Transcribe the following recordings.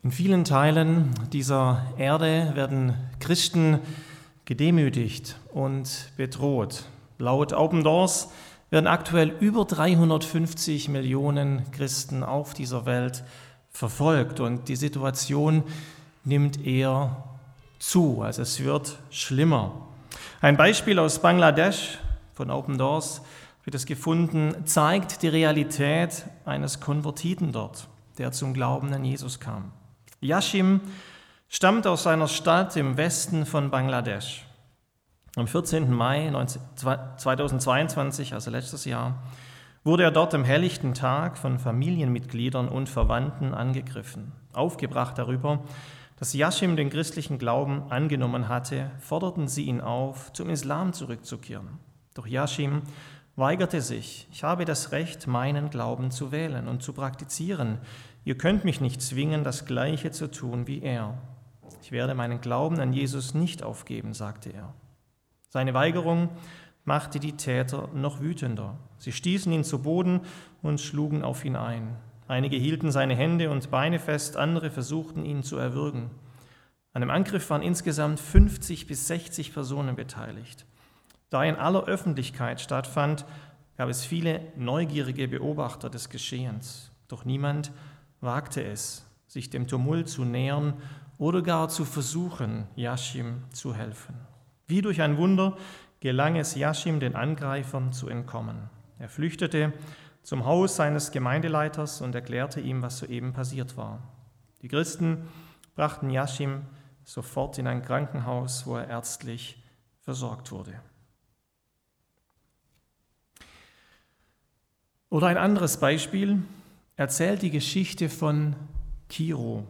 In vielen Teilen dieser Erde werden Christen gedemütigt und bedroht. Laut Open Doors werden aktuell über 350 Millionen Christen auf dieser Welt verfolgt und die Situation nimmt eher zu, also es wird schlimmer. Ein Beispiel aus Bangladesch von Open Doors wird es gefunden, zeigt die Realität eines Konvertiten dort, der zum Glauben an Jesus kam. Yashim stammt aus einer Stadt im Westen von Bangladesch. Am 14. Mai 2022, also letztes Jahr, wurde er dort am helllichten Tag von Familienmitgliedern und Verwandten angegriffen. Aufgebracht darüber, dass Yashim den christlichen Glauben angenommen hatte, forderten sie ihn auf, zum Islam zurückzukehren. Doch Yashim weigerte sich. Ich habe das Recht, meinen Glauben zu wählen und zu praktizieren. Ihr könnt mich nicht zwingen, das Gleiche zu tun wie er. Ich werde meinen Glauben an Jesus nicht aufgeben, sagte er. Seine Weigerung machte die Täter noch wütender. Sie stießen ihn zu Boden und schlugen auf ihn ein. Einige hielten seine Hände und Beine fest, andere versuchten, ihn zu erwürgen. An dem Angriff waren insgesamt 50 bis 60 Personen beteiligt. Da er in aller Öffentlichkeit stattfand, gab es viele neugierige Beobachter des Geschehens. Doch niemand wagte es, sich dem Tumult zu nähern oder gar zu versuchen, Yashim zu helfen. Wie durch ein Wunder gelang es Yashim, den Angreifern zu entkommen. Er flüchtete zum Haus seines Gemeindeleiters und erklärte ihm, was soeben passiert war. Die Christen brachten Yashim sofort in ein Krankenhaus, wo er ärztlich versorgt wurde. Oder ein anderes Beispiel erzählt die Geschichte von Kiro.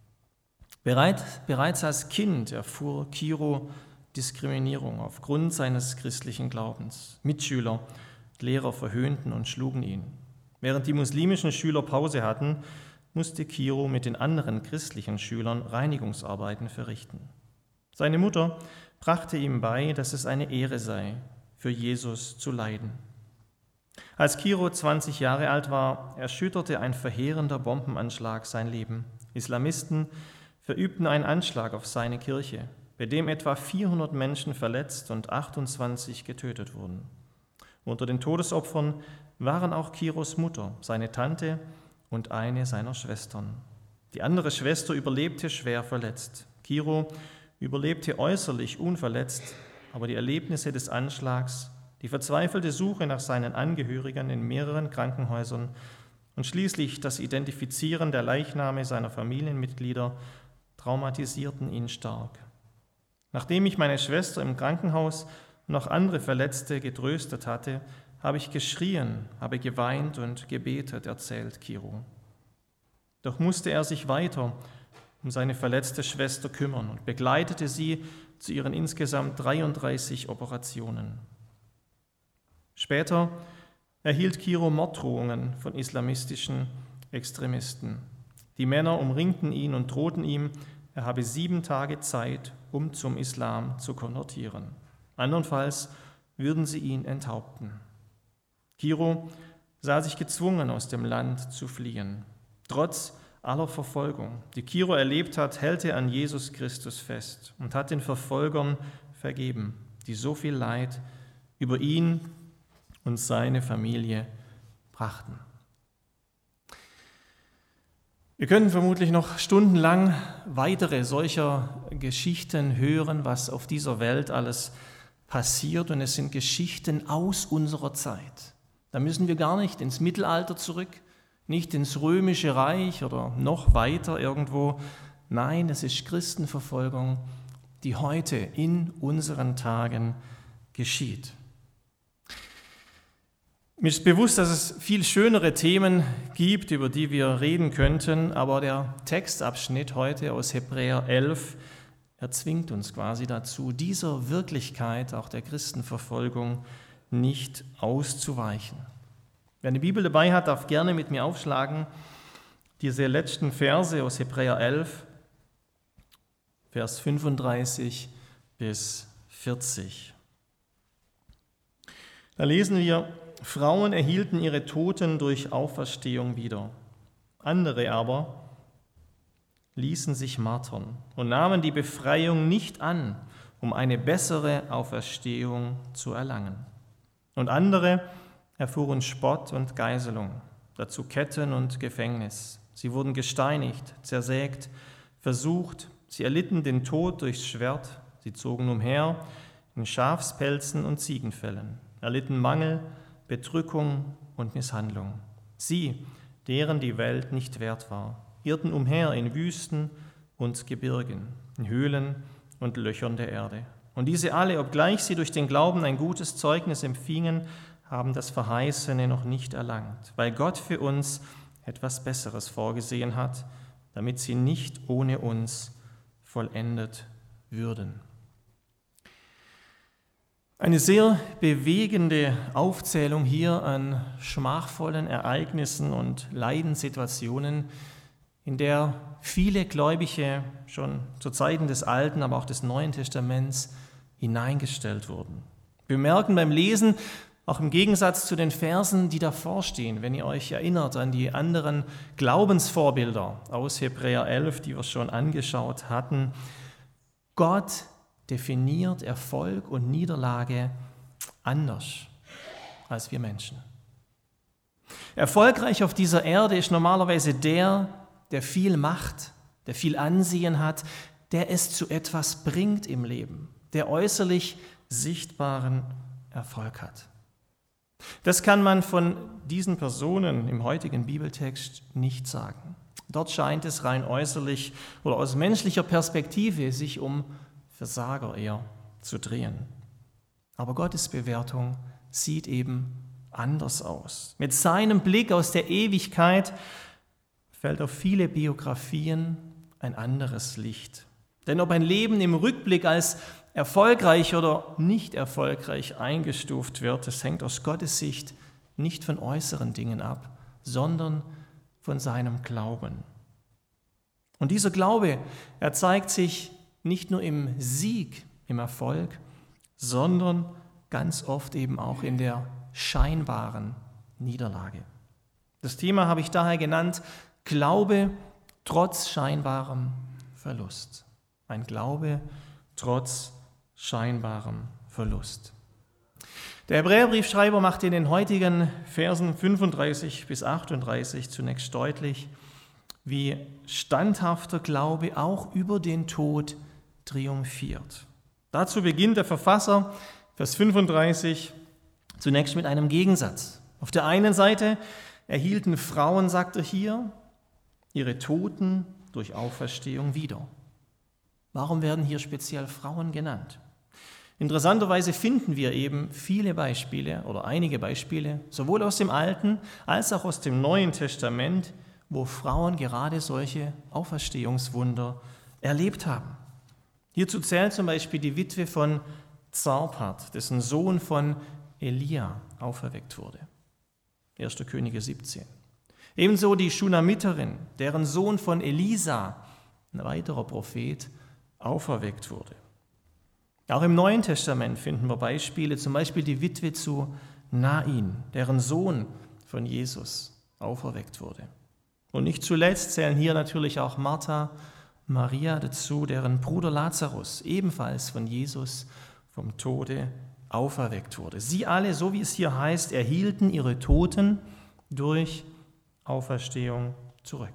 Bereits als Kind erfuhr Kiro Diskriminierung aufgrund seines christlichen Glaubens. Mitschüler, Lehrer verhöhnten und schlugen ihn. Während die muslimischen Schüler Pause hatten, musste Kiro mit den anderen christlichen Schülern Reinigungsarbeiten verrichten. Seine Mutter brachte ihm bei, dass es eine Ehre sei, für Jesus zu leiden. Als Kiro 20 Jahre alt war, erschütterte ein verheerender Bombenanschlag sein Leben. Islamisten verübten einen Anschlag auf seine Kirche, bei dem etwa 400 Menschen verletzt und 28 getötet wurden. Unter den Todesopfern waren auch Kiros Mutter, seine Tante und eine seiner Schwestern. Die andere Schwester überlebte schwer verletzt. Kiro überlebte äußerlich unverletzt, aber die Erlebnisse des Anschlags, die verzweifelte Suche nach seinen Angehörigen in mehreren Krankenhäusern und schließlich das Identifizieren der Leichname seiner Familienmitglieder traumatisierten ihn stark. Nachdem ich meine Schwester im Krankenhaus und auch andere Verletzte getröstet hatte, habe ich geschrien, habe geweint und gebetet, erzählt Kiro. Doch musste er sich weiter um seine verletzte Schwester kümmern und begleitete sie zu ihren insgesamt 33 Operationen. Später erhielt Kiro Morddrohungen von islamistischen Extremisten. Die Männer umringten ihn und drohten ihm, er habe 7 Tage Zeit, um zum Islam zu konvertieren. Andernfalls würden sie ihn enthaupten. Kiro sah sich gezwungen, aus dem Land zu fliehen. Trotz aller Verfolgung, die Kiro erlebt hat, hält er an Jesus Christus fest und hat den Verfolgern vergeben, die so viel Leid über ihn und seine Familie brachten. Wir können vermutlich noch stundenlang weitere solcher Geschichten hören, was auf dieser Welt alles passiert, und es sind Geschichten aus unserer Zeit. Da müssen wir gar nicht ins Mittelalter zurück, nicht ins Römische Reich oder noch weiter irgendwo. Nein, es ist Christenverfolgung, die heute in unseren Tagen geschieht. Mir ist bewusst, dass es viel schönere Themen gibt, über die wir reden könnten, aber der Textabschnitt heute aus Hebräer 11 erzwingt uns quasi dazu, dieser Wirklichkeit, auch der Christenverfolgung, nicht auszuweichen. Wer eine Bibel dabei hat, darf gerne mit mir aufschlagen, diese letzten Verse aus Hebräer 11, Vers 35 bis 40. Da lesen wir: Frauen erhielten ihre Toten durch Auferstehung wieder. Andere aber ließen sich martern und nahmen die Befreiung nicht an, um eine bessere Auferstehung zu erlangen. Und andere erfuhren Spott und Geißelung, dazu Ketten und Gefängnis. Sie wurden gesteinigt, zersägt, versucht, sie erlitten den Tod durchs Schwert, sie zogen umher in Schafspelzen und Ziegenfellen, erlitten Mangel, Bedrückung und Misshandlung. Sie, deren die Welt nicht wert war, irrten umher in Wüsten und Gebirgen, in Höhlen und Löchern der Erde. Und diese alle, obgleich sie durch den Glauben ein gutes Zeugnis empfingen, haben das Verheißene noch nicht erlangt, weil Gott für uns etwas Besseres vorgesehen hat, damit sie nicht ohne uns vollendet würden. Eine sehr bewegende Aufzählung hier an schmachvollen Ereignissen und Leidenssituationen, in der viele Gläubige schon zu Zeiten des Alten, aber auch des Neuen Testaments hineingestellt wurden. Wir merken beim Lesen, auch im Gegensatz zu den Versen, die davor stehen, wenn ihr euch erinnert an die anderen Glaubensvorbilder aus Hebräer 11, die wir schon angeschaut hatten, Gott definiert Erfolg und Niederlage anders als wir Menschen. Erfolgreich auf dieser Erde ist normalerweise der viel Macht, der viel Ansehen hat, der es zu etwas bringt im Leben, der äußerlich sichtbaren Erfolg hat. Das kann man von diesen Personen im heutigen Bibeltext nicht sagen. Dort scheint es rein äußerlich oder aus menschlicher Perspektive sich um Versager eher zu drehen. Aber Gottes Bewertung sieht eben anders aus. Mit seinem Blick aus der Ewigkeit fällt auf viele Biografien ein anderes Licht. Denn ob ein Leben im Rückblick als erfolgreich oder nicht erfolgreich eingestuft wird, das hängt aus Gottes Sicht nicht von äußeren Dingen ab, sondern von seinem Glauben. Und dieser Glaube, er zeigt sich nicht nur im Sieg, im Erfolg, sondern ganz oft eben auch in der scheinbaren Niederlage. Das Thema habe ich daher genannt, Glaube trotz scheinbarem Verlust. Ein Glaube trotz scheinbarem Verlust. Der Hebräerbriefschreiber macht in den heutigen Versen 35 bis 38 zunächst deutlich, wie standhafter Glaube auch über den Tod triumphiert. Dazu beginnt der Verfasser, Vers 35, zunächst mit einem Gegensatz. Auf der einen Seite erhielten Frauen, sagt er hier, ihre Toten durch Auferstehung wieder. Warum werden hier speziell Frauen genannt? Interessanterweise finden wir eben viele Beispiele oder einige Beispiele, sowohl aus dem Alten als auch aus dem Neuen Testament, wo Frauen gerade solche Auferstehungswunder erlebt haben. Hierzu zählt zum Beispiel die Witwe von Zarpat, dessen Sohn von Elia auferweckt wurde. 1. Könige 17. Ebenso die Schunamiterin, deren Sohn von Elisa, ein weiterer Prophet, auferweckt wurde. Auch im Neuen Testament finden wir Beispiele, zum Beispiel die Witwe zu Nain, deren Sohn von Jesus auferweckt wurde. Und nicht zuletzt zählen hier natürlich auch Martha, Maria dazu, deren Bruder Lazarus ebenfalls von Jesus vom Tode auferweckt wurde. Sie alle, so wie es hier heißt, erhielten ihre Toten durch Auferstehung zurück.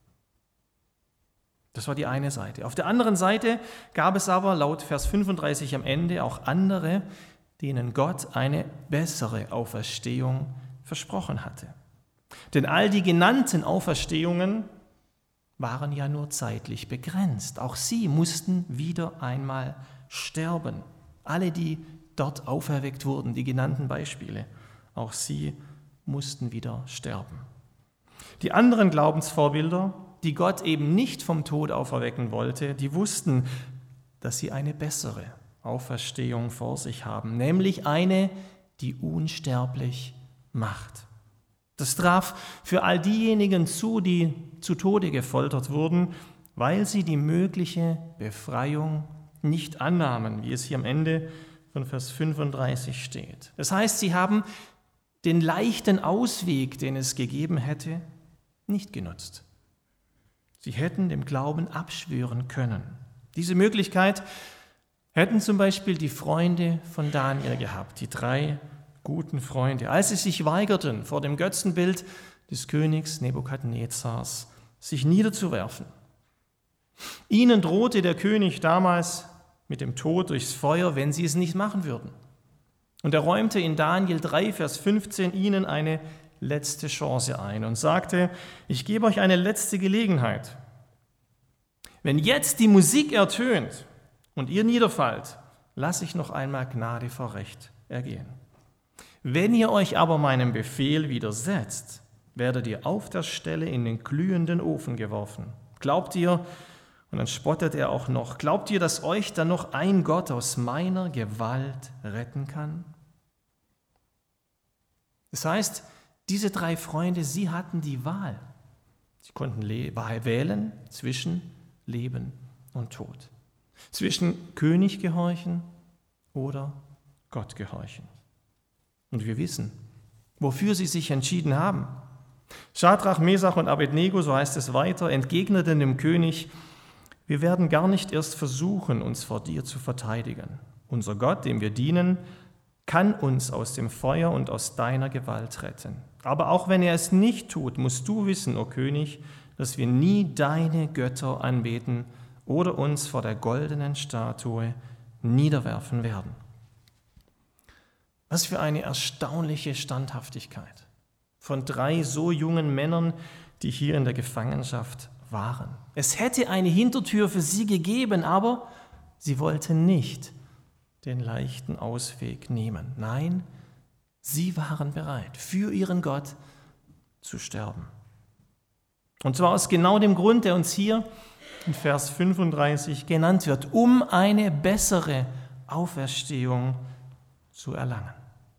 Das war die eine Seite. Auf der anderen Seite gab es aber laut Vers 35 am Ende auch andere, denen Gott eine bessere Auferstehung versprochen hatte. Denn all die genannten Auferstehungen waren ja nur zeitlich begrenzt. Auch sie mussten wieder einmal sterben. Alle, die dort auferweckt wurden, die genannten Beispiele, auch sie mussten wieder sterben. Die anderen Glaubensvorbilder, die Gott eben nicht vom Tod auferwecken wollte, die wussten, dass sie eine bessere Auferstehung vor sich haben, nämlich eine, die unsterblich macht. Das traf für all diejenigen zu, die zu Tode gefoltert wurden, weil sie die mögliche Befreiung nicht annahmen, wie es hier am Ende von Vers 35 steht. Das heißt, sie haben den leichten Ausweg, den es gegeben hätte, nicht genutzt. Sie hätten dem Glauben abschwören können. Diese Möglichkeit hätten zum Beispiel die Freunde von Daniel gehabt, die 3 guten Freunde, als sie sich weigerten, vor dem Götzenbild des Königs Nebukadnezars sich niederzuwerfen. Ihnen drohte der König damals mit dem Tod durchs Feuer, wenn sie es nicht machen würden. Und er räumte in Daniel 3, Vers 15 ihnen eine letzte Chance ein und sagte, ich gebe euch eine letzte Gelegenheit. Wenn jetzt die Musik ertönt und ihr niederfallt, lasse ich noch einmal Gnade vor Recht ergehen. Wenn ihr euch aber meinem Befehl widersetzt, werdet ihr auf der Stelle in den glühenden Ofen geworfen. Glaubt ihr, und dann spottet er auch noch, glaubt ihr, dass euch dann noch ein Gott aus meiner Gewalt retten kann? Das heißt, diese 3 Freunde, sie hatten die Wahl. Sie konnten wählen zwischen Leben und Tod. Zwischen König gehorchen oder Gott gehorchen. Und wir wissen, wofür sie sich entschieden haben. Schadrach, Mesach und Abednego, so heißt es weiter, entgegneten dem König, wir werden gar nicht erst versuchen, uns vor dir zu verteidigen. Unser Gott, dem wir dienen, kann uns aus dem Feuer und aus deiner Gewalt retten. Aber auch wenn er es nicht tut, musst du wissen, o König, dass wir nie deine Götter anbeten oder uns vor der goldenen Statue niederwerfen werden. Was für eine erstaunliche Standhaftigkeit von 3 so jungen Männern, die hier in der Gefangenschaft waren. Es hätte eine Hintertür für sie gegeben, aber sie wollten nicht den leichten Ausweg nehmen. Nein, sie waren bereit, für ihren Gott zu sterben. Und zwar aus genau dem Grund, der uns hier in Vers 35 genannt wird, um eine bessere Auferstehung zu erlangen.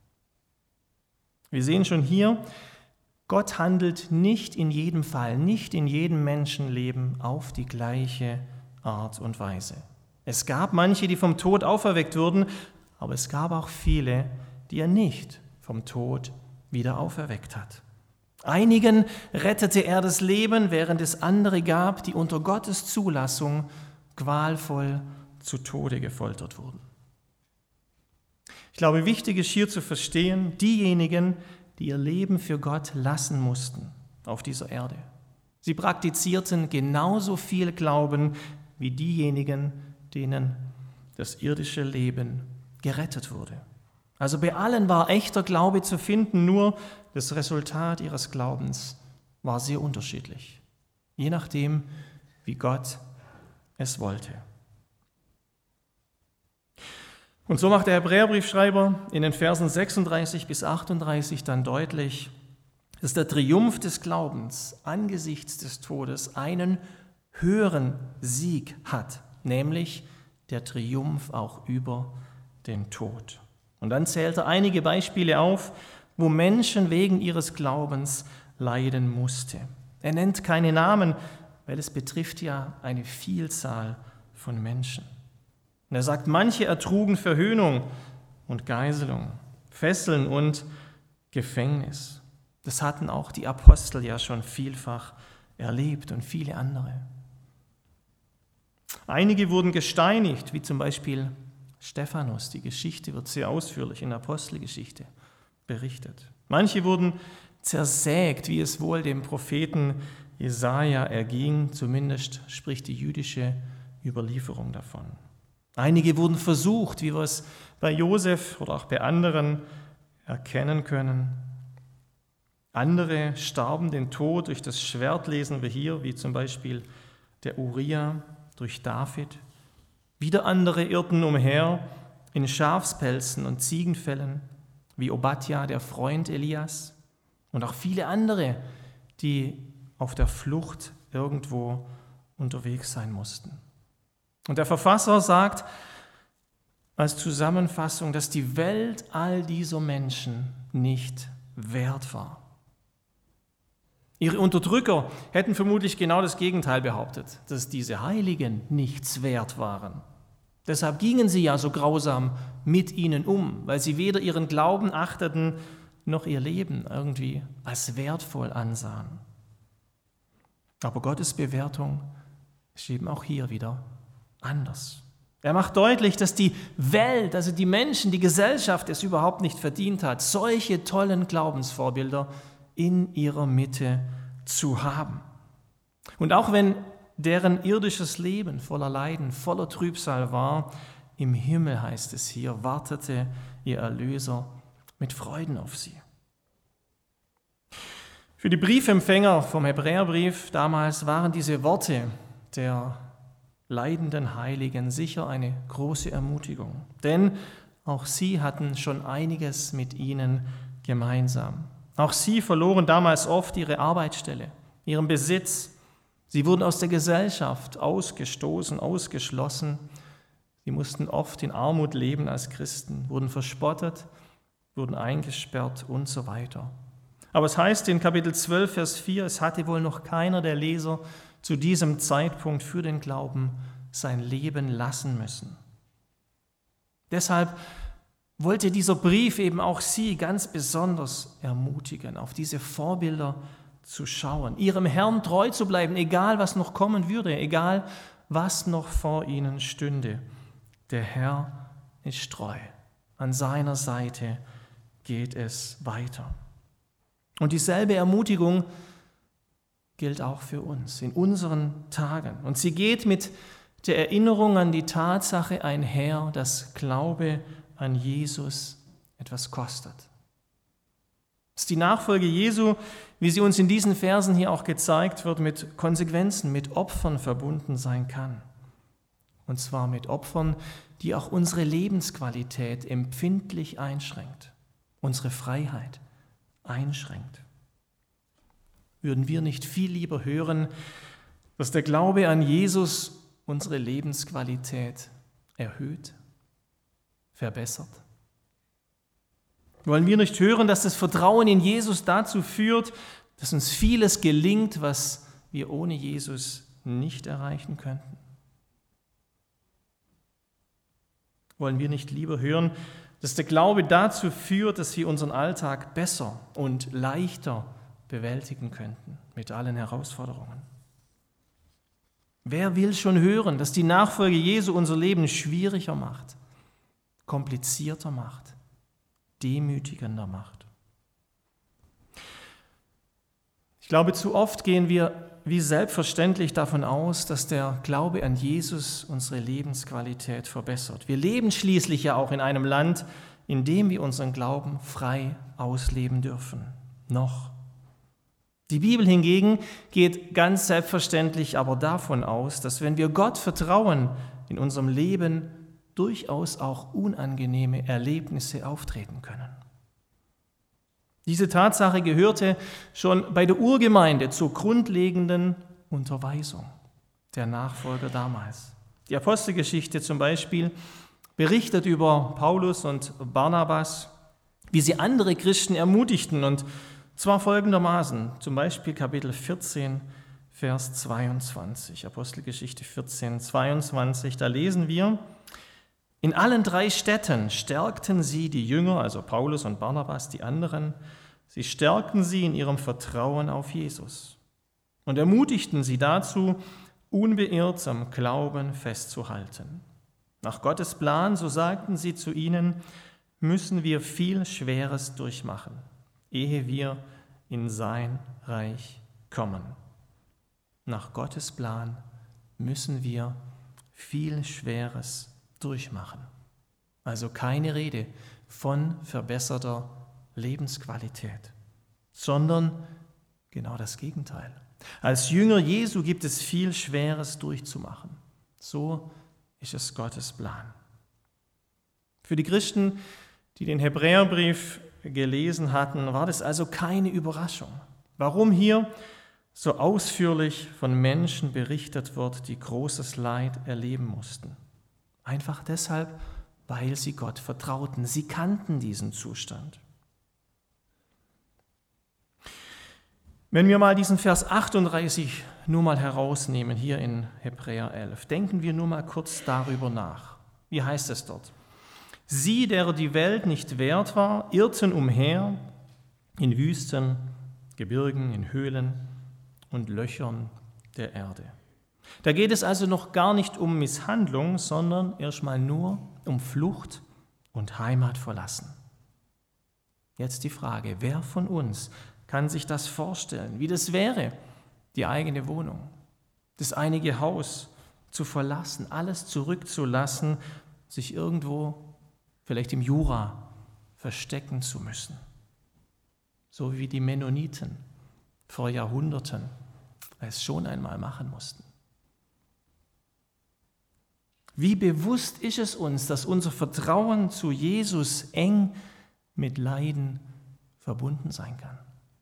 Wir sehen schon hier, Gott handelt nicht in jedem Fall, nicht in jedem Menschenleben auf die gleiche Art und Weise. Es gab manche, die vom Tod auferweckt wurden, aber es gab auch viele, die er nicht vom Tod wieder auferweckt hat. Einigen rettete er das Leben, während es andere gab, die unter Gottes Zulassung qualvoll zu Tode gefoltert wurden. Ich glaube, wichtig ist hier zu verstehen, diejenigen, die ihr Leben für Gott lassen mussten auf dieser Erde. Sie praktizierten genauso viel Glauben wie diejenigen, denen das irdische Leben gerettet wurde. Also bei allen war echter Glaube zu finden, nur das Resultat ihres Glaubens war sehr unterschiedlich, je nachdem, wie Gott es wollte. Und so macht der Hebräerbriefschreiber in den Versen 36 bis 38 dann deutlich, dass der Triumph des Glaubens angesichts des Todes einen höheren Sieg hat, nämlich der Triumph auch über den Tod. Und dann zählt er einige Beispiele auf, wo Menschen wegen ihres Glaubens leiden mussten. Er nennt keine Namen, weil es betrifft ja eine Vielzahl von Menschen. Und er sagt, manche ertrugen Verhöhnung und Geiselung, Fesseln und Gefängnis. Das hatten auch die Apostel ja schon vielfach erlebt und viele andere. Einige wurden gesteinigt, wie zum Beispiel Stephanus. Die Geschichte wird sehr ausführlich in der Apostelgeschichte berichtet. Manche wurden zersägt, wie es wohl dem Propheten Jesaja erging. Zumindest spricht die jüdische Überlieferung davon. Einige wurden versucht, wie wir es bei Josef oder auch bei anderen erkennen können. Andere starben den Tod durch das Schwert, lesen wir hier, wie zum Beispiel der Uriah durch David. Wieder andere irrten umher in Schafspelzen und Ziegenfällen, wie Obadja, der Freund Elias, und auch viele andere, die auf der Flucht irgendwo unterwegs sein mussten. Und der Verfasser sagt als Zusammenfassung, dass die Welt all dieser Menschen nicht wert war. Ihre Unterdrücker hätten vermutlich genau das Gegenteil behauptet, dass diese Heiligen nichts wert waren. Deshalb gingen sie ja so grausam mit ihnen um, weil sie weder ihren Glauben achteten, noch ihr Leben irgendwie als wertvoll ansahen. Aber Gottes Bewertung ist eben auch hier wieder anders. Er macht deutlich, dass die Welt, also die Menschen, die Gesellschaft es überhaupt nicht verdient hat, solche tollen Glaubensvorbilder in ihrer Mitte zu haben. Und auch wenn deren irdisches Leben voller Leiden, voller Trübsal war, im Himmel, heißt es hier, wartete ihr Erlöser mit Freuden auf sie. Für die Briefempfänger vom Hebräerbrief damals waren diese Worte der leidenden Heiligen sicher eine große Ermutigung, denn auch sie hatten schon einiges mit ihnen gemeinsam. Auch sie verloren damals oft ihre Arbeitsstelle, ihren Besitz. Sie wurden aus der Gesellschaft ausgestoßen, ausgeschlossen. Sie mussten oft in Armut leben als Christen, wurden verspottet, wurden eingesperrt und so weiter. Aber es heißt in Kapitel 12, Vers 4, es hatte wohl noch keiner der Leser zu diesem Zeitpunkt für den Glauben sein Leben lassen müssen. Deshalb wollte dieser Brief eben auch sie ganz besonders ermutigen, auf diese Vorbilder zu schauen, ihrem Herrn treu zu bleiben, egal was noch kommen würde, egal was noch vor ihnen stünde. Der Herr ist treu. An seiner Seite geht es weiter. Und dieselbe Ermutigung gilt auch für uns in unseren Tagen. Und sie geht mit der Erinnerung an die Tatsache einher, dass Glaube an Jesus etwas kostet. Dass die Nachfolge Jesu, wie sie uns in diesen Versen hier auch gezeigt wird, mit Konsequenzen, mit Opfern verbunden sein kann. Und zwar mit Opfern, die auch unsere Lebensqualität empfindlich einschränkt, unsere Freiheit einschränkt. Würden wir nicht viel lieber hören, dass der Glaube an Jesus unsere Lebensqualität erhöht, verbessert? Wollen wir nicht hören, dass das Vertrauen in Jesus dazu führt, dass uns vieles gelingt, was wir ohne Jesus nicht erreichen könnten? Wollen wir nicht lieber hören, dass der Glaube dazu führt, dass wir unseren Alltag besser und leichter bewältigen könnten mit allen Herausforderungen? Wer will schon hören, dass die Nachfolge Jesu unser Leben schwieriger macht, komplizierter macht, demütigender macht? Ich glaube, zu oft gehen wir wie selbstverständlich davon aus, dass der Glaube an Jesus unsere Lebensqualität verbessert. Wir leben schließlich ja auch in einem Land, in dem wir unseren Glauben frei ausleben dürfen. Noch. Die Bibel hingegen geht ganz selbstverständlich aber davon aus, dass wenn wir Gott vertrauen, in unserem Leben durchaus auch unangenehme Erlebnisse auftreten können. Diese Tatsache gehörte schon bei der Urgemeinde zur grundlegenden Unterweisung der Nachfolger damals. Die Apostelgeschichte zum Beispiel berichtet über Paulus und Barnabas, wie sie andere Christen ermutigten, und zwar folgendermaßen, zum Beispiel Kapitel 14, Vers 22, Apostelgeschichte 14, 22, da lesen wir: In allen 3 Städten stärkten sie die Jünger, also Paulus und Barnabas, die anderen. Sie stärkten sie in ihrem Vertrauen auf Jesus und ermutigten sie dazu, unbeirrt am Glauben festzuhalten. Nach Gottes Plan, so sagten sie zu ihnen, müssen wir viel Schweres durchmachen, ehe wir in sein Reich kommen. Nach Gottes Plan müssen wir viel Schweres durchmachen. Also keine Rede von verbesserter Lebensqualität, sondern genau das Gegenteil. Als Jünger Jesu gibt es viel Schweres durchzumachen. So ist es Gottes Plan. Für die Christen, die den Hebräerbrief gelesen hatten, war das also keine Überraschung. Warum hier so ausführlich von Menschen berichtet wird, die großes Leid erleben mussten? Einfach deshalb, weil sie Gott vertrauten. Sie kannten diesen Zustand. Wenn wir mal diesen Vers 38 nur mal herausnehmen, hier in Hebräer 11, denken wir nur mal kurz darüber nach. Wie heißt es dort? Sie, der die Welt nicht wert war, irrten umher in Wüsten, Gebirgen, in Höhlen und Löchern der Erde. Da geht es also noch gar nicht um Misshandlung, sondern erstmal nur um Flucht und Heimat verlassen. Jetzt die Frage, wer von uns kann sich das vorstellen, wie das wäre, die eigene Wohnung, das einige Haus zu verlassen, alles zurückzulassen, sich irgendwo, vielleicht im Jura, verstecken zu müssen. So wie die Mennoniten vor Jahrhunderten es schon einmal machen mussten. Wie bewusst ist es uns, dass unser Vertrauen zu Jesus eng mit Leiden verbunden sein kann?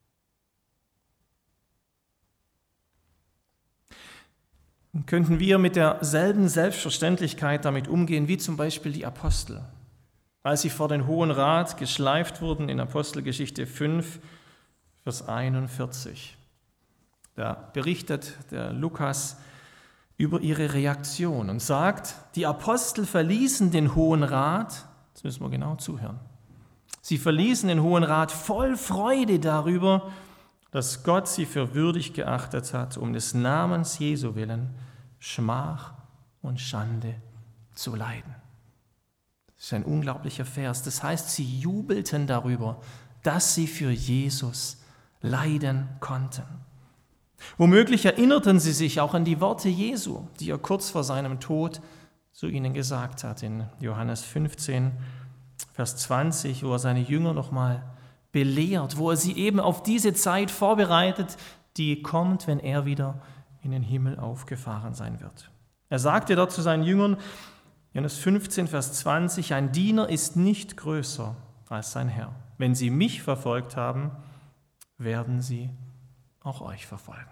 Und könnten wir mit derselben Selbstverständlichkeit damit umgehen, wie zum Beispiel die Apostel, als sie vor den Hohen Rat geschleift wurden in Apostelgeschichte 5, Vers 41. Da berichtet der Lukas über ihre Reaktion und sagt, die Apostel verließen den Hohen Rat, jetzt müssen wir genau zuhören, sie verließen den Hohen Rat voll Freude darüber, dass Gott sie für würdig geachtet hat, um des Namens Jesu willen Schmach und Schande zu leiden. Das ist ein unglaublicher Vers. Das heißt, sie jubelten darüber, dass sie für Jesus leiden konnten. Womöglich erinnerten sie sich auch an die Worte Jesu, die er kurz vor seinem Tod zu ihnen gesagt hat, in Johannes 15, Vers 20, wo er seine Jünger nochmal belehrt, wo er sie eben auf diese Zeit vorbereitet, die kommt, wenn er wieder in den Himmel aufgefahren sein wird. Er sagte dort zu seinen Jüngern, Johannes 15, Vers 20, ein Diener ist nicht größer als sein Herr. Wenn sie mich verfolgt haben, werden sie auch euch verfolgen.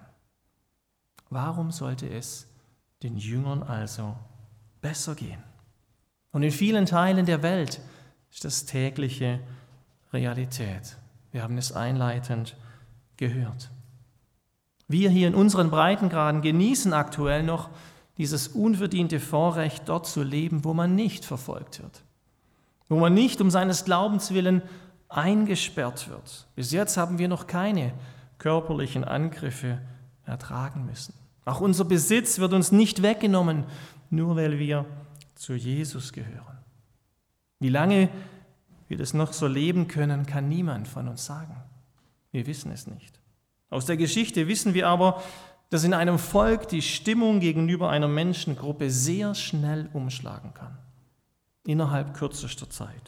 Warum sollte es den Jüngern also besser gehen? Und in vielen Teilen der Welt ist das tägliche Realität. Wir haben es einleitend gehört. Wir hier in unseren Breitengraden genießen aktuell noch dieses unverdiente Vorrecht, dort zu leben, wo man nicht verfolgt wird, wo man nicht um seines Glaubens willen eingesperrt wird. Bis jetzt haben wir noch keine körperlichen Angriffe ertragen müssen. Auch unser Besitz wird uns nicht weggenommen, nur weil wir zu Jesus gehören. Wie lange wir das noch so leben können, kann niemand von uns sagen. Wir wissen es nicht. Aus der Geschichte wissen wir aber, dass in einem Volk die Stimmung gegenüber einer Menschengruppe sehr schnell umschlagen kann, innerhalb kürzester Zeit.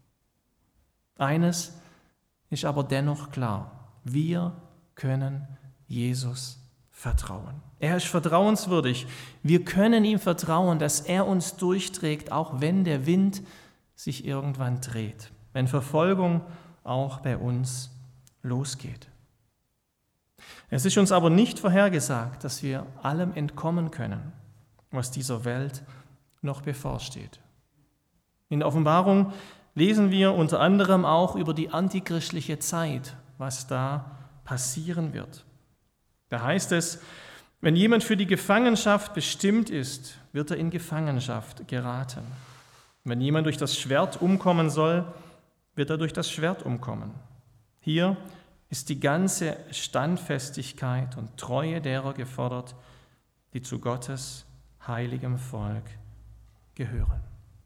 Eines ist aber dennoch klar, wir können Jesus vertrauen. Er ist vertrauenswürdig. Wir können ihm vertrauen, dass er uns durchträgt, auch wenn der Wind sich irgendwann dreht, wenn Verfolgung auch bei uns losgeht. Es ist uns aber nicht vorhergesagt, dass wir allem entkommen können, was dieser Welt noch bevorsteht. In der Offenbarung lesen wir unter anderem auch über die antichristliche Zeit, was da passieren wird. Da heißt es, wenn jemand für die Gefangenschaft bestimmt ist, wird er in Gefangenschaft geraten. Wenn jemand durch das Schwert umkommen soll, wird er durch das Schwert umkommen. Hier ist die ganze Standfestigkeit und Treue derer gefordert, die zu Gottes heiligem Volk gehören.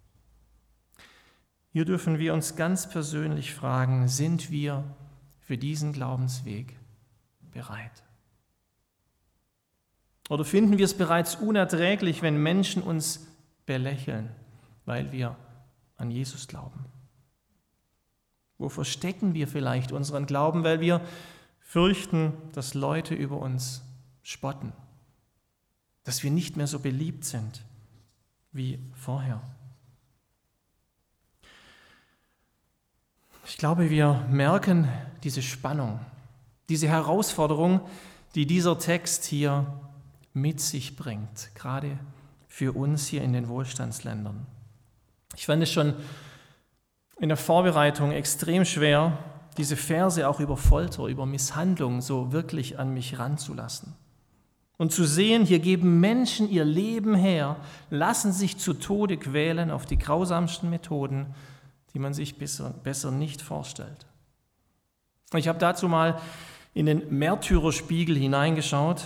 Hier dürfen wir uns ganz persönlich fragen, sind wir für diesen Glaubensweg bereit? Oder finden wir es bereits unerträglich, wenn Menschen uns belächeln, weil wir an Jesus glauben? Wo verstecken wir vielleicht unseren Glauben, weil wir fürchten, dass Leute über uns spotten, dass wir nicht mehr so beliebt sind wie vorher? Ich glaube, wir merken diese Spannung, diese Herausforderung, die dieser Text hier mit sich bringt, gerade für uns hier in den Wohlstandsländern. Ich fand es schon in der Vorbereitung extrem schwer, diese Verse auch über Folter, über Misshandlung so wirklich an mich ranzulassen. Und zu sehen, hier geben Menschen ihr Leben her, lassen sich zu Tode quälen auf die grausamsten Methoden, die man sich besser nicht vorstellt. Ich habe dazu mal in den Märtyrerspiegel hineingeschaut.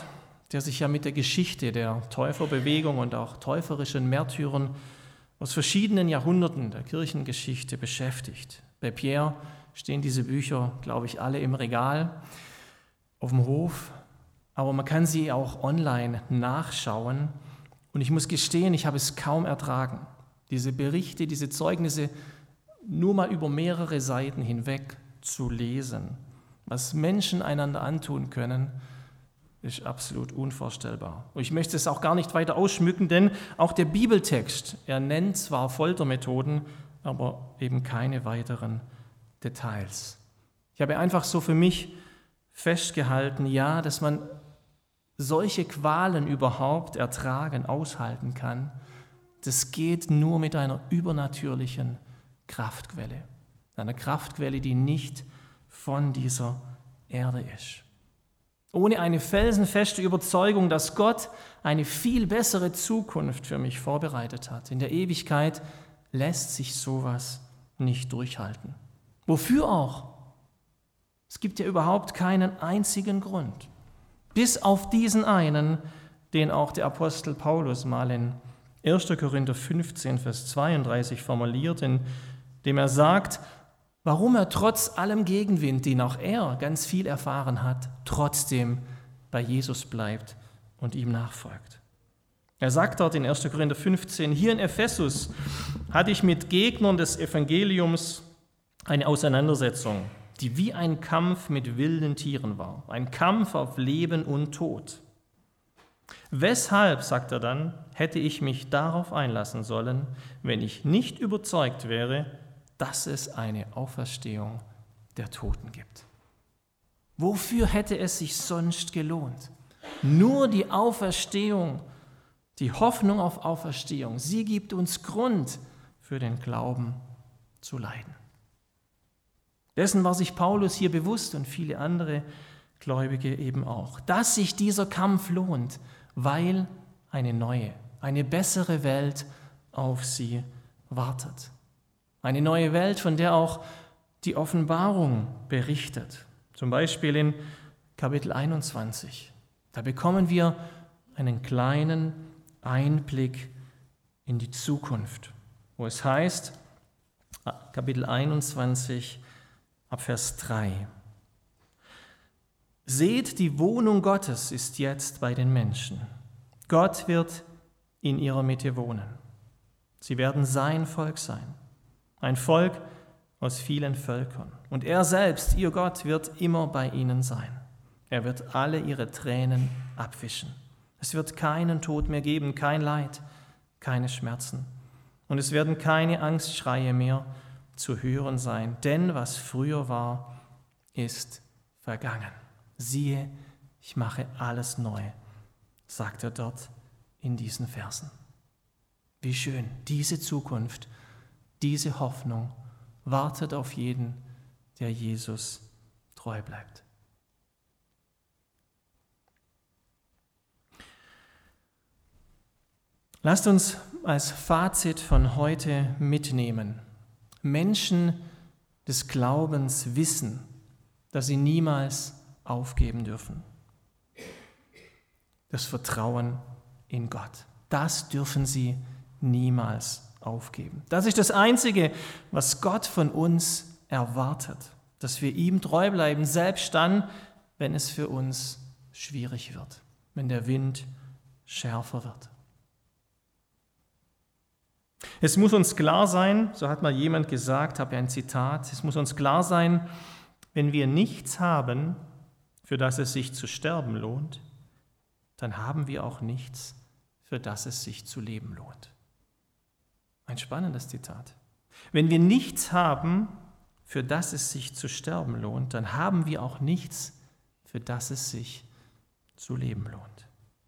der sich ja mit der Geschichte der Täuferbewegung und auch täuferischen Märtyrern aus verschiedenen Jahrhunderten der Kirchengeschichte beschäftigt. Bei Pierre stehen diese Bücher, glaube ich, alle im Regal auf dem Hof, aber man kann sie auch online nachschauen. Und ich muss gestehen, ich habe es kaum ertragen, diese Berichte, diese Zeugnisse nur mal über mehrere Seiten hinweg zu lesen. Was Menschen einander antun können, ist absolut unvorstellbar. Und ich möchte es auch gar nicht weiter ausschmücken, denn auch der Bibeltext, er nennt zwar Foltermethoden, aber eben keine weiteren Details. Ich habe einfach so für mich festgehalten, ja, dass man solche Qualen überhaupt ertragen, aushalten kann, das geht nur mit einer übernatürlichen Kraftquelle. Einer Kraftquelle, die nicht von dieser Erde ist. Ohne eine felsenfeste Überzeugung, dass Gott eine viel bessere Zukunft für mich vorbereitet hat. In der Ewigkeit lässt sich sowas nicht durchhalten. Wofür auch? Es gibt ja überhaupt keinen einzigen Grund. Bis auf diesen einen, den auch der Apostel Paulus mal in 1. Korinther 15, Vers 32 formuliert, in dem er sagt, warum er trotz allem Gegenwind, den auch er ganz viel erfahren hat, trotzdem bei Jesus bleibt und ihm nachfolgt. Er sagt dort in 1. Korinther 15, hier in Ephesus hatte ich mit Gegnern des Evangeliums eine Auseinandersetzung, die wie ein Kampf mit wilden Tieren war, ein Kampf auf Leben und Tod. Weshalb, sagt er dann, hätte ich mich darauf einlassen sollen, wenn ich nicht überzeugt wäre, dass es eine Auferstehung der Toten gibt? Wofür hätte es sich sonst gelohnt? Nur die Auferstehung, die Hoffnung auf Auferstehung, sie gibt uns Grund für den Glauben zu leiden. Dessen war sich Paulus hier bewusst und viele andere Gläubige eben auch, dass sich dieser Kampf lohnt, weil eine neue, eine bessere Welt auf sie wartet. Eine neue Welt, von der auch die Offenbarung berichtet. Zum Beispiel in Kapitel 21. Da bekommen wir einen kleinen Einblick in die Zukunft, wo es heißt, Kapitel 21, ab Vers 3. Seht, die Wohnung Gottes ist jetzt bei den Menschen. Gott wird in ihrer Mitte wohnen. Sie werden sein Volk sein. Ein Volk aus vielen Völkern. Und er selbst, ihr Gott, wird immer bei ihnen sein. Er wird alle ihre Tränen abwischen. Es wird keinen Tod mehr geben, kein Leid, keine Schmerzen. Und es werden keine Angstschreie mehr zu hören sein, denn was früher war, ist vergangen. Siehe, ich mache alles neu, sagt er dort in diesen Versen. Wie schön, diese Zukunft, diese Hoffnung wartet auf jeden, der Jesus treu bleibt. Lasst uns als Fazit von heute mitnehmen: Menschen des Glaubens wissen, dass sie niemals aufgeben dürfen. Das Vertrauen in Gott, das dürfen sie niemals aufgeben. Das ist das Einzige, was Gott von uns erwartet, dass wir ihm treu bleiben, selbst dann, wenn es für uns schwierig wird, wenn der Wind schärfer wird. Es muss uns klar sein, so hat mal jemand gesagt, habe ein Zitat, es muss uns klar sein, wenn wir nichts haben, für das es sich zu sterben lohnt, dann haben wir auch nichts, für das es sich zu leben lohnt. Ein spannendes Zitat. Wenn wir nichts haben, für das es sich zu sterben lohnt, dann haben wir auch nichts, für das es sich zu leben lohnt.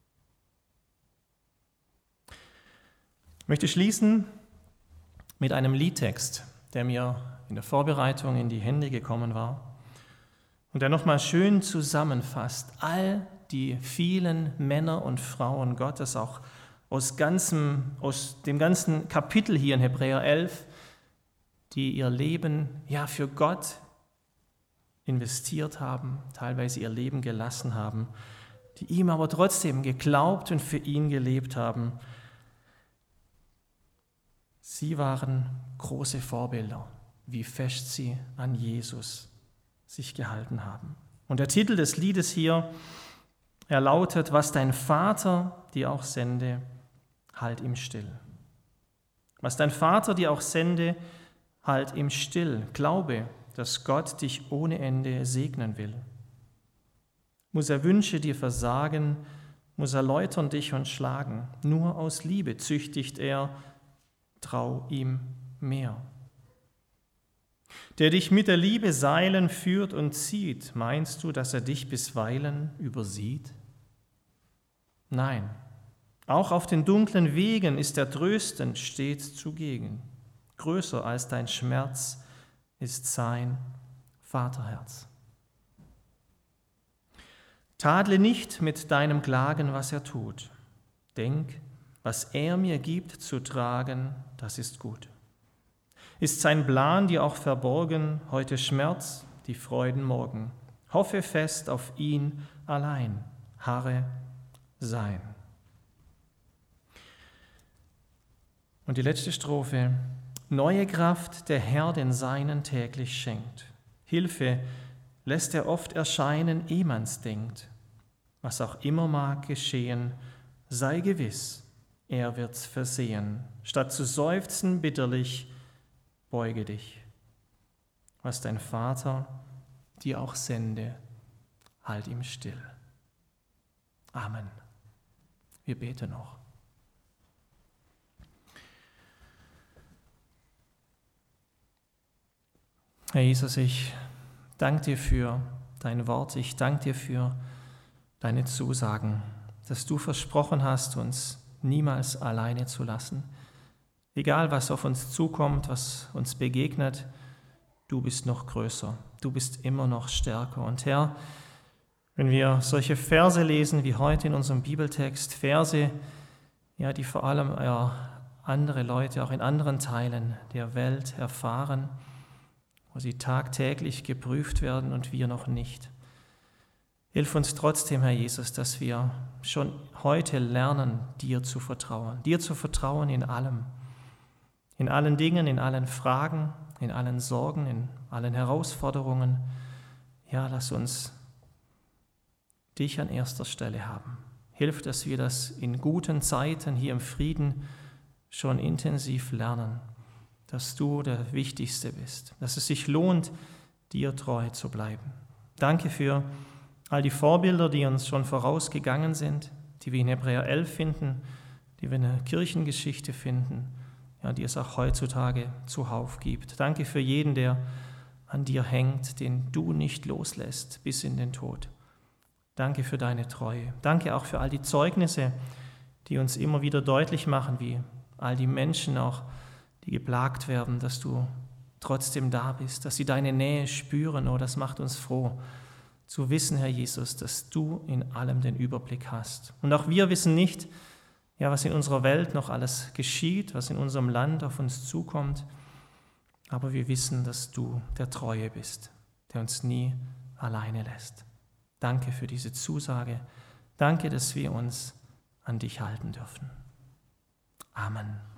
Ich möchte schließen mit einem Liedtext, der mir in der Vorbereitung in die Hände gekommen war und der nochmal schön zusammenfasst all die vielen Männer und Frauen Gottes, auch aus dem ganzen Kapitel hier in Hebräer 11, die ihr Leben für Gott investiert haben, teilweise ihr Leben gelassen haben, die ihm aber trotzdem geglaubt und für ihn gelebt haben. Sie waren große Vorbilder, wie fest sie an Jesus sich gehalten haben. Und der Titel des Liedes hier, er lautet: Was dein Vater dir auch sende, halt ihm still. Was dein Vater dir auch sende, halt ihm still. Glaube, dass Gott dich ohne Ende segnen will. Muss er Wünsche dir versagen, muss er läutern dich und schlagen. Nur aus Liebe züchtigt er, trau ihm mehr. Der dich mit der Liebe Seilen führt und zieht, meinst du, dass er dich bisweilen übersieht? Nein, auch auf den dunklen Wegen ist er tröstend stets zugegen. Größer als dein Schmerz ist sein Vaterherz. Tadle nicht mit deinem Klagen, was er tut. Denk, was er mir gibt zu tragen, das ist gut. Ist sein Plan dir auch verborgen, heute Schmerz, die Freuden morgen. Hoffe fest auf ihn allein, harre sein. Und die letzte Strophe: Neue Kraft der Herr den Seinen täglich schenkt. Hilfe lässt er oft erscheinen, ehe man's denkt. Was auch immer mag geschehen, sei gewiss, er wird's versehen. Statt zu seufzen bitterlich, beuge dich. Was dein Vater dir auch sende, halt ihm still. Amen. Wir beten noch. Herr Jesus, ich danke dir für dein Wort, ich danke dir für deine Zusagen, dass du versprochen hast, uns niemals alleine zu lassen. Egal, was auf uns zukommt, was uns begegnet, du bist noch größer, du bist immer noch stärker. Und Herr, wenn wir solche Verse lesen wie heute in unserem Bibeltext, Verse, ja, die vor allem andere Leute auch in anderen Teilen der Welt erfahren, wo sie tagtäglich geprüft werden und wir noch nicht. Hilf uns trotzdem, Herr Jesus, dass wir schon heute lernen, dir zu vertrauen in allem, in allen Dingen, in allen Fragen, in allen Sorgen, in allen Herausforderungen. Ja, lass uns dich an erster Stelle haben. Hilf, dass wir das in guten Zeiten hier im Frieden schon intensiv lernen, dass du der Wichtigste bist, dass es sich lohnt, dir treu zu bleiben. Danke für all die Vorbilder, die uns schon vorausgegangen sind, die wir in Hebräer 11 finden, die wir in der Kirchengeschichte finden, ja, die es auch heutzutage zuhauf gibt. Danke für jeden, der an dir hängt, den du nicht loslässt bis in den Tod. Danke für deine Treue. Danke auch für all die Zeugnisse, die uns immer wieder deutlich machen, wie all die Menschen auch, die geplagt werden, dass du trotzdem da bist, dass sie deine Nähe spüren. Oh, das macht uns froh, zu wissen, Herr Jesus, dass du in allem den Überblick hast. Und auch wir wissen nicht, ja, was in unserer Welt noch alles geschieht, was in unserem Land auf uns zukommt, aber wir wissen, dass du der Treue bist, der uns nie alleine lässt. Danke für diese Zusage. Danke, dass wir uns an dich halten dürfen. Amen.